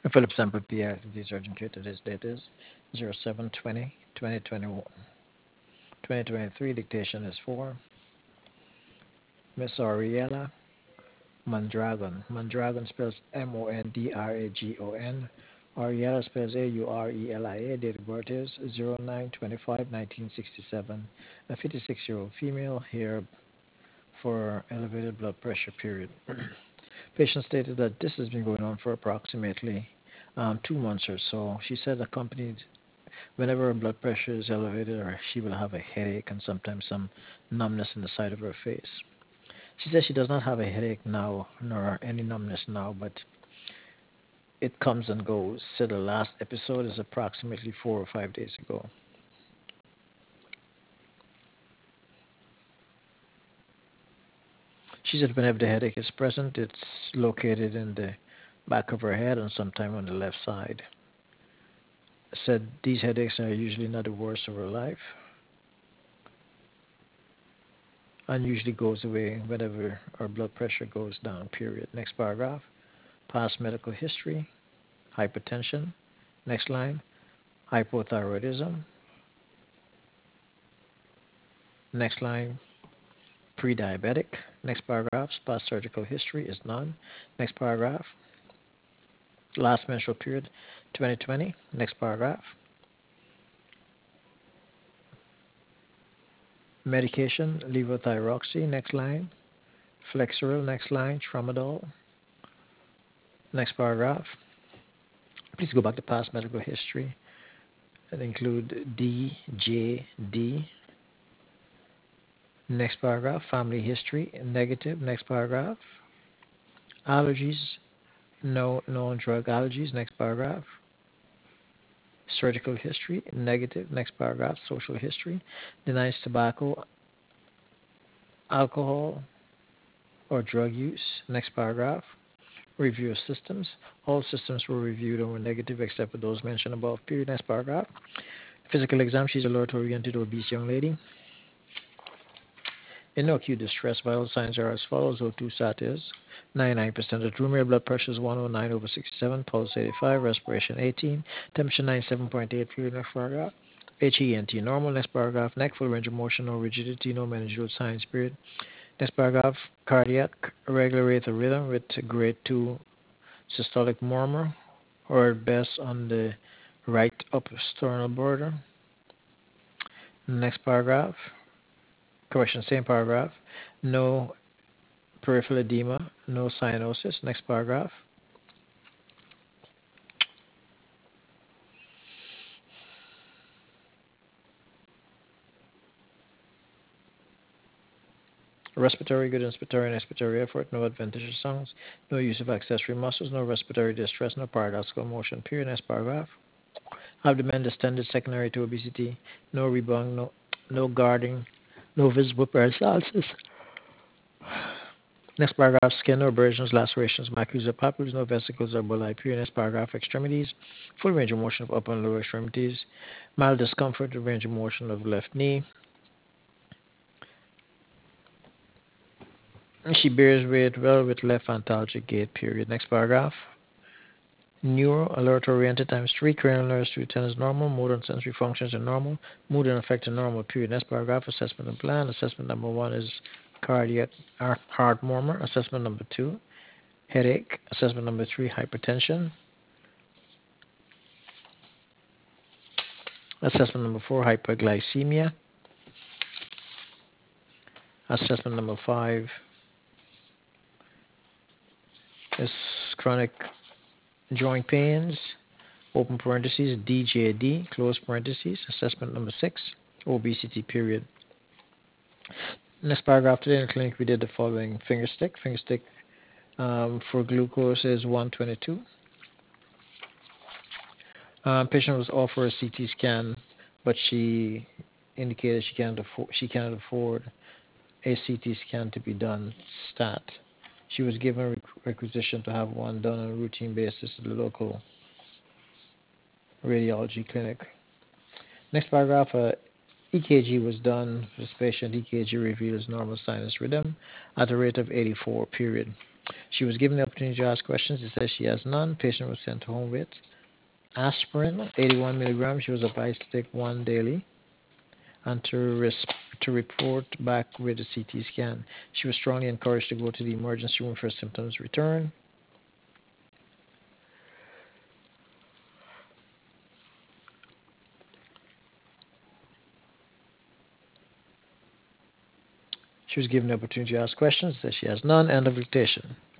Philip Sample PR, the Surgeon Care. Today's date is 07/20, 2021. 2023. Dictation is for Miss Ariella Mondragon. Mondragon spells Mondragon. Ariella spells Aurelia. Date of birth is 09/25/1967. A 56-year-old female here for elevated blood pressure period. Patient stated that this has been going on for approximately 2 months or so. She said accompanied whenever her blood pressure is elevated, or she will have a headache and sometimes some numbness in the side of her face. She says she does not have a headache now, nor any numbness now, but it comes and goes. So the last episode is approximately 4 or 5 days ago. She said whenever the headache is present, it's located in the back of her head and sometime on the left side. Said these headaches are usually not the worst of her life and usually goes away whenever her blood pressure goes down, period. Next paragraph. Past medical history, hypertension. Next line. Hypothyroidism. Next line. Pre-diabetic. Next paragraph. Past surgical history is none. Next paragraph. Last menstrual period, 2020. Next paragraph. Medication, levothyroxine. Next line. Flexeril. Next line. Tramadol. Next paragraph. Please go back to past medical history and include D, J, D. Next paragraph. Family history, negative. Next paragraph. Allergies, no known drug allergies. Next paragraph. Surgical history, negative. Next paragraph. Social history, denies tobacco, alcohol, or drug use. Next paragraph. Review of systems. All systems were reviewed and were negative except for those mentioned above. Period. Next paragraph. Physical exam. She's a alert-oriented obese young lady. In no acute distress, vital signs are as follows. O2 sat is 99%. The true blood pressure is 109/67, pulse 85, respiration 18, temperature 97.8, period. Next paragraph. HENT normal. Next paragraph. Neck full range of motion, no rigidity, no meningeal signs, period. Next paragraph. Cardiac, regular rate of rhythm with grade 2 systolic murmur, or at best on the right upper sternal border. Next paragraph. Correction, same paragraph. No peripheral edema, no cyanosis. Next paragraph. Respiratory, good inspiratory and expiratory effort, no adventitious sounds, no use of accessory muscles, no respiratory distress, no paradoxical motion. Period. Next paragraph. Abdomen distended secondary to obesity, no rebound, no guarding, no visible peristalsis. Next paragraph. Skin, no abrasions, lacerations, macules or papules, no vesicles or bullae. Period. Next paragraph. Extremities, full range of motion of upper and lower extremities, mild discomfort, range of motion of left knee. She bears weight well with lethargic gait, period. Next paragraph. Neuro, alert oriented times 3, cranial nerves to 10 is normal, motor and sensory functions are normal, mood and affect are normal, period. Next paragraph. Assessment and plan. Assessment number 1 is cardiac heart murmur. Assessment number 2, headache. Assessment number 3, hypertension. Assessment number 4, hyperglycemia. Assessment number 5 is chronic joint pains, open parentheses, DJD, close parentheses. Assessment number 6, obesity, period. Next paragraph. Today in the clinic we did the following. Finger stick. Finger stick for glucose is 122. Patient was offered a CT scan, but she indicated she cannot afford a CT scan to be done stat. She was given a requisition to have one done on a routine basis at the local radiology clinic. Next paragraph. EKG was done. This patient EKG reveals normal sinus rhythm at a rate of 84, period. She was given the opportunity to ask questions. It says she has none. Patient was sent home with aspirin, 81 milligrams. She was advised to take one daily and to report back with a CT scan. She was strongly encouraged to go to the emergency room for symptoms return. She was given the opportunity to ask questions. It says she has none. End of dictation.